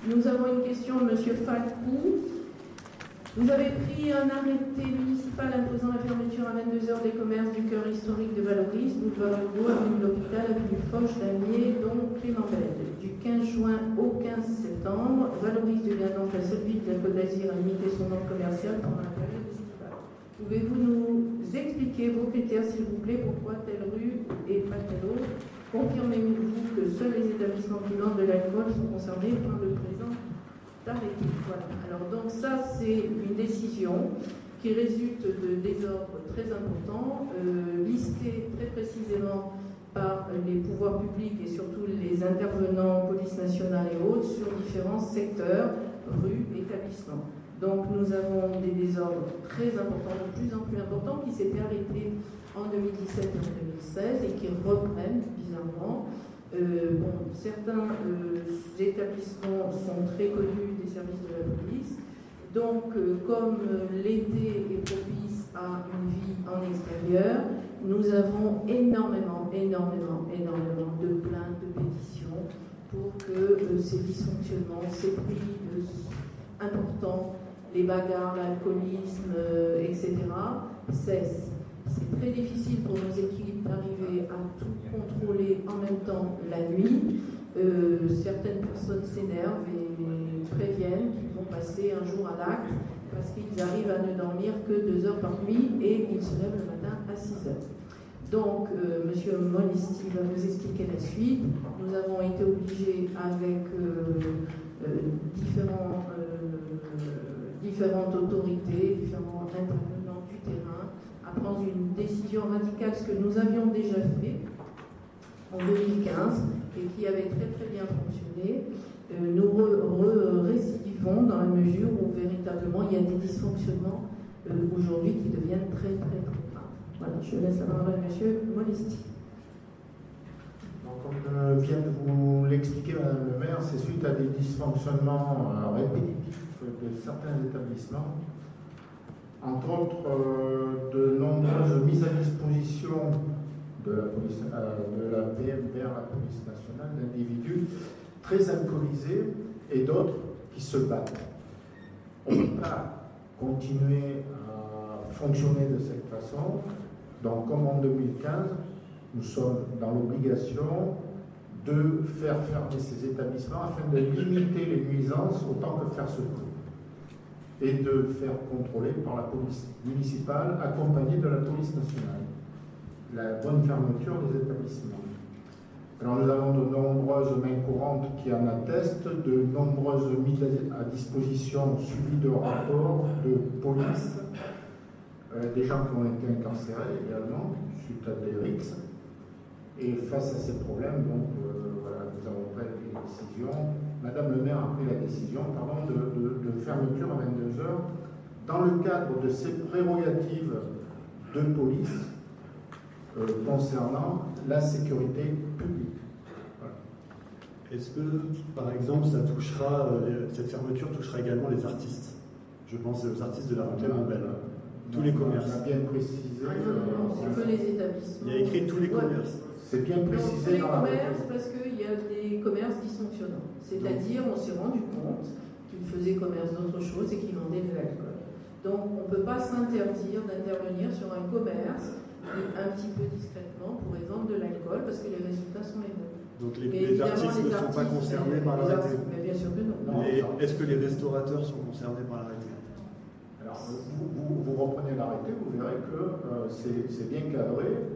Nous avons une question de M. Falcou. Vous avez pris un arrêté municipal imposant la fermeture à 22 heures des commerces du cœur historique de Valoris, boulevard Hugo, avenue de l'Hôpital, avenue Foch, Damier, donc Clément Belle. Du 15 juin au 15 septembre, Valoris devient donc la seule ville de la Côte d'Azur à limiter son offre commerciale pendant la période estivale. Pouvez-vous nous expliquer vos critères, s'il vous plaît, pourquoi telle rue et pas telle autre? Confirmez-vous que seuls les établissements qui vendent de l'alcool sont concernés par le présent arrêté? Voilà. Alors donc ça, c'est une décision qui résulte de désordres très importants, listés très précisément par les pouvoirs publics et surtout les intervenants, police nationale et autres, sur différents secteurs, rues, établissements. Donc nous avons des désordres très importants, de plus en plus importants, qui s'étaient arrêtés en 2017 et en 2016 et qui reprennent bizarrement. Certains établissements sont très connus des services de la police. Donc, comme l'été est propice à une vie en extérieur, nous avons énormément de plaintes, de pétitions pour que ces dysfonctionnements, ces prix importants, les bagarres, l'alcoolisme, etc., cessent. C'est très difficile pour nos équipes d'arriver à tout contrôler en même temps la nuit. Certaines personnes s'énervent et préviennent qu'ils vont passer un jour à l'acte parce qu'ils arrivent à ne dormir que 2 heures par nuit et ils se lèvent le matin à 6 heures. Donc, M. Monisti va vous expliquer la suite. Nous avons été obligés avec différentes autorités, différents intervenants du terrain, à prendre une décision radicale, ce que nous avions déjà fait en 2015 et qui avait très très bien fonctionné. Nous récidivons dans la mesure où véritablement il y a des dysfonctionnements aujourd'hui qui deviennent très très très graves. Voilà, je laisse la parole à M. Monisti. Comme vient de vous l'expliquer Madame le maire, c'est suite à des dysfonctionnements répétitifs de certains établissements, entre autres de nombreuses mises à disposition de la PM vers la police nationale d'individus très alcoolisés et d'autres qui se battent. On ne peut pas continuer à fonctionner de cette façon. Donc, comme en 2015, nous sommes dans l'obligation de faire fermer ces établissements afin de limiter les nuisances autant que faire se peut et de faire contrôler par la police municipale accompagnée de la police nationale la bonne fermeture des établissements. Alors nous avons de nombreuses mains courantes qui en attestent, de nombreuses mises à disposition suivies de rapports de police, des gens qui ont été incarcérés également suite à des rixes. Et face à ces problèmes, donc, voilà, nous avons pris la décision, Madame le maire a pris la décision de fermeture à 22 heures dans le cadre de ses prérogatives de police concernant la sécurité publique. Voilà. Est-ce que, par exemple, cette fermeture touchera également les artistes? Je pense aux artistes de la rue Clément Belle. Tous les commerces. On a bien précisé. Non, c'est que les établissements. Il y a écrit tous les commerces. C'est bien précisé dans la commerces, parce qu'il y a des commerces dysfonctionnants. C'est-à-dire, on s'est rendu compte qu'ils faisaient commerce d'autre chose et qu'ils vendaient de l'alcool. Donc, on ne peut pas s'interdire d'intervenir sur un commerce un petit peu discrètement pour vendre de l'alcool parce que les résultats sont les mêmes. Donc les artistes ne sont pas concernés par l'arrêté. Mais bien sûr que non. Et est-ce que les restaurateurs sont concernés par l'arrêté? Alors, vous reprenez l'arrêté, vous verrez que c'est bien cadré.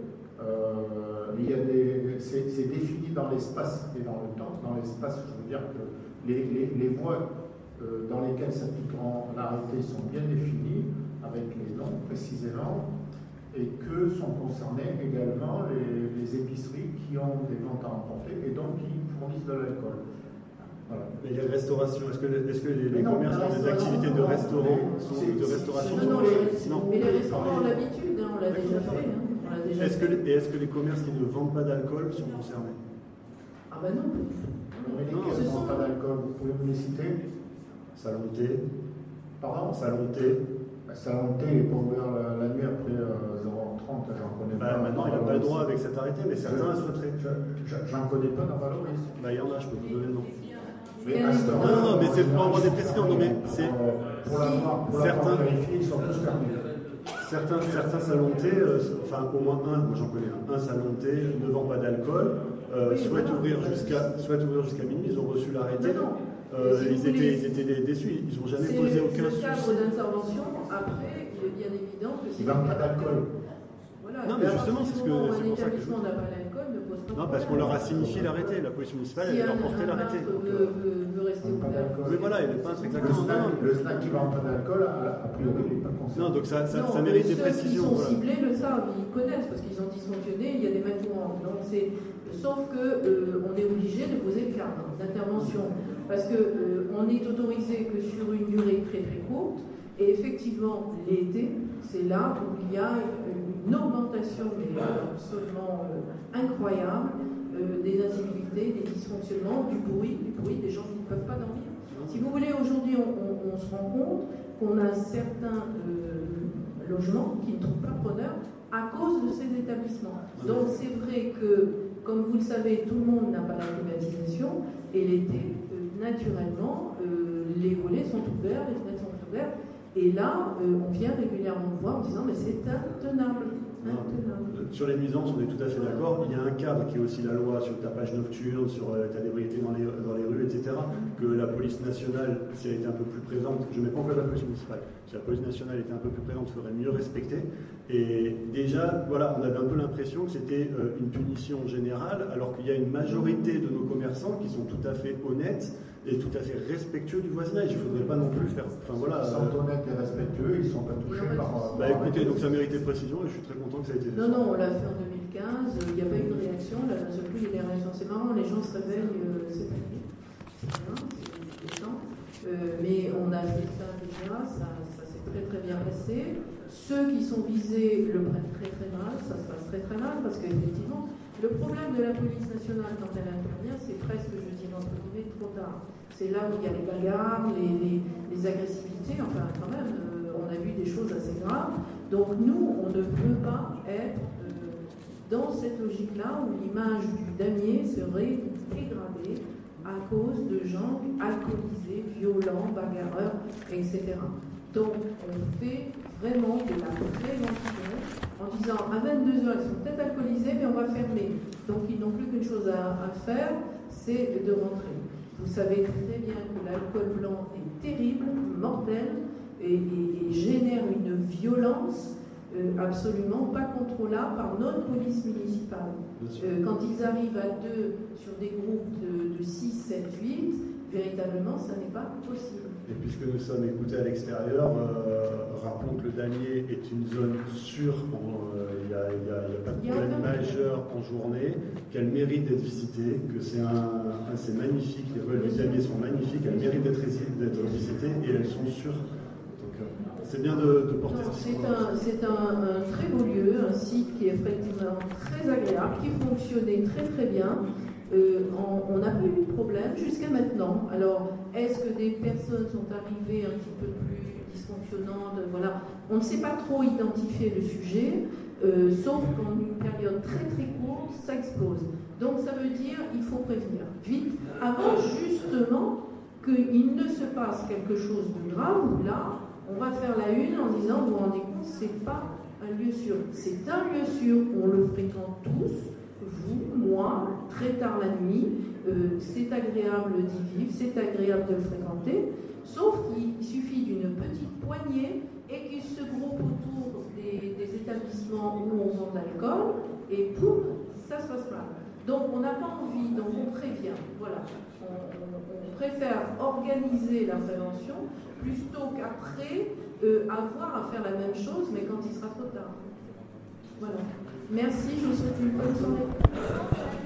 C'est défini dans l'espace et dans le temps. Dans l'espace, je veux dire que les voies dans lesquelles s'appliqueront l'arrêté sont bien définies, avec les noms précisément, et que sont concernés également les épiceries qui ont des ventes à emporter et donc qui fournissent de l'alcool. Voilà. Mais les restaurations, est-ce que les commerces ont des activités de restaurant de restauration? Non, mais les restaurants ont l'habitude, on l'a déjà fait. Est-ce que les commerces qui ne vendent pas d'alcool sont concernés? Ah ben non. Mais lesquels ne vendent pas d'alcool, vous pouvez me les citer? Salon de thé. Pardon? Salon de thé. Salon de thé n'est pas ouvert la nuit après 0h30, j'en connais pas. Maintenant, il n'a pas le droit avec cet arrêté, mais certains souhaiteraient. J'en connais pas dans Valoris. Il y en a, je peux vous donner le nom. Mais instaurer, non, mais c'est pour avoir des précisions. Non, mais c'est pour l'avoir vérifié, ils sont tous fermés. Certains salons de thé, enfin au moins moi j'en connais un salon de thé ne vend pas d'alcool, souhaite ouvrir jusqu'à minuit, ils ont reçu l'arrêté. Ils étaient déçus, ils n'ont jamais posé aucun souci. C'est le cadre d'intervention. Après, il est bien évident que c'est... Ils ne vendent pas d'alcool. Voilà. Non, mais justement, c'est pour ça que... Un établissement n'a pas d'alcool ne pose pas... Non, parce qu'on leur a signifié l'arrêté, la police municipale, elle leur portait l'arrêté. veut rester ouvert. Oui, voilà, et le peintre, exactement. Le snack qui vend pas d'alcool, a priori, il n'est pas concerné. Non, donc ça mérite des précisions. Ceux qui sont ciblés le savent, ils connaissent, parce qu'ils ont dysfonctionné, il y a des maîtres courants. Donc sauf qu'on est obligé de poser le cadre d'intervention, parce qu'on est autorisé que sur une durée très très courte, et effectivement, l'été, c'est là où il y a une augmentation absolument incroyable des incivilités, des dysfonctionnements, du bruit, des gens qui ne peuvent pas dormir. Si vous voulez, aujourd'hui, on se rend compte qu'on a certains logements qui ne trouvent pas preneur à cause de ces établissements. Donc c'est vrai que, comme vous le savez, tout le monde n'a pas la climatisation, et l'été, naturellement, les volets sont ouverts, les fenêtres sont ouvertes, et là, on vient régulièrement me voir en disant mais c'est intenable. Sur les nuisances, on est tout à fait d'accord. Il y a un cadre qui est aussi la loi sur le tapage nocturne, sur l'état d'ébriété dans les rues, etc. Que la police nationale, si elle était un peu plus présente, je ne mets pas en cause la police municipale, si la police nationale était un peu plus présente, il faudrait mieux respecter. Et déjà, voilà, on avait un peu l'impression que c'était une punition générale, alors qu'il y a une majorité de nos commerçants qui sont tout à fait honnêtes et tout à fait respectueux du voisinage. Il ne faudrait pas non plus faire... Enfin, voilà, ils sont honnêtes et respectueux, ils ne sont pas touchés par... écoutez, donc ça méritait précision et je suis très content que ça ait été fait. Non, on l'a fait en 2015, il n'y a pas eu de réaction, là d'un seul coup il y a des réactions, c'est marrant, les gens se réveillent, c'est pas bien, c'est décent, mais on a fait ça déjà, ça s'est très très bien passé. Ceux qui sont visés le prennent très très mal, ça se passe très très mal, parce qu'effectivement, le problème de la police nationale quand elle intervient, c'est presque, je dis entre guillemets, trop tard. C'est là où il y a les bagarres, les agressivités, enfin quand même, on a vu des choses assez graves. Donc nous, on ne peut pas être dans cette logique-là où l'image du damier serait dégradée à cause de gens alcoolisés, violents, bagarreurs, etc. Donc on fait vraiment de la prévention en disant à 22h, ils sont peut-être alcoolisés, mais on va fermer. Donc ils n'ont plus qu'une chose à faire, c'est de rentrer. Vous savez très bien que l'alcool blanc est terrible, mortel, et génère une violence absolument pas contrôlable par notre police municipale. Quand ils arrivent à 2 sur des groupes de 6, 7, 8, véritablement, ça n'est pas possible. Et puisque nous sommes écoutés à l'extérieur, rappelons que le damier est une zone sûre, il n'y a pas de problème majeur en journée, qu'elle mérite d'être visitée, que c'est magnifique, les ruelles du damier sont magnifiques, elles méritent d'être visitées et elles sont sûres. Donc c'est bien de porter ce discours. C'est un très beau lieu, un site qui est effectivement très agréable, qui fonctionnait très très bien. On n'a pas eu de problème jusqu'à maintenant. Alors, est-ce que des personnes sont arrivées un petit peu plus dysfonctionnantes? Voilà. On ne sait pas trop identifier le sujet, sauf qu'en une période très très courte, ça explose. Donc, ça veut dire qu'il faut prévenir vite, avant justement qu'il ne se passe quelque chose de grave, où là, on va faire la une en disant, vous vous rendez compte, c'est pas un lieu sûr. C'est un lieu sûr, on le fréquente tous. Vous, moi, très tard la nuit, c'est agréable d'y vivre, c'est agréable de le fréquenter, sauf qu'il suffit d'une petite poignée et qu'ils se groupent autour des établissements où on vend de l'alcool, et pouf, ça se passe mal. Donc on n'a pas envie, donc on prévient. Voilà. On préfère organiser la prévention plutôt qu'après avoir à faire la même chose, mais quand il sera trop tard. Voilà. Merci, je vous souhaite une bonne soirée.